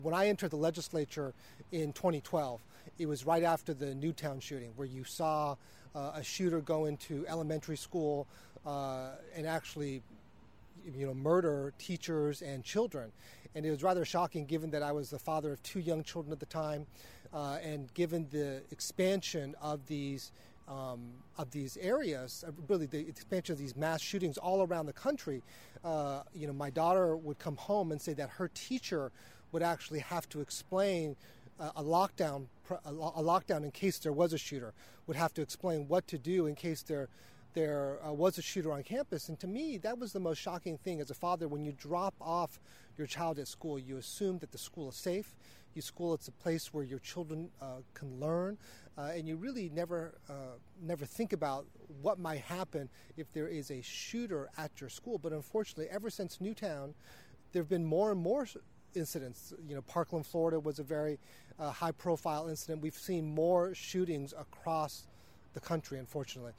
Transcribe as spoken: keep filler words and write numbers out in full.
When I entered the legislature in twenty twelve, it was right after the Newtown shooting, where you saw uh, a shooter go into elementary school uh, and actually, you know, murder teachers and children. And it was rather shocking, given that I was the father of two young children at the time, uh, and given the expansion of these um, of these areas, really the expansion of these mass shootings all around the country. Uh, you know, my daughter would come home and say that her teacher would actually have to explain uh, a lockdown, a lockdown in case there was a shooter, would have to explain what to do in case there there uh, was a shooter on campus. And to me, that was the most shocking thing as a father. When you drop off your child at school, you assume that the school is safe. You school, it's a place where your children uh, can learn, uh, and you really never uh, never think about what might happen if there is a shooter at your school. But unfortunately, ever since Newtown, there have been more and more incidents. You know, Parkland, Florida was a very uh, high-profile incident. We've seen more shootings across the country, unfortunately.